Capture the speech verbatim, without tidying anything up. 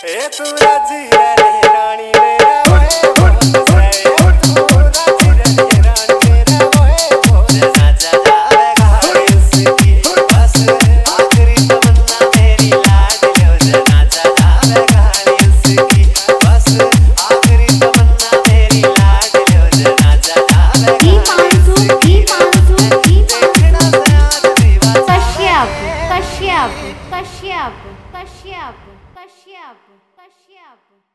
ए तू राजी रे रानी मेरा ओए बोल से तू राजी रे रानी मेरा ओए बोल नाचा जावेगा इसकी बस आखिरी तमन्ना मेरी लाडलियों से नाचा जावेगा इसकी बस आखिरी तमन्ना मेरी लाडलियों से नाचा जावेगा ई पांचू ई पांचू ई देखना से आज दीवाना कश्यप कश्यप कश्यप कश्यप कश्यप कश्यप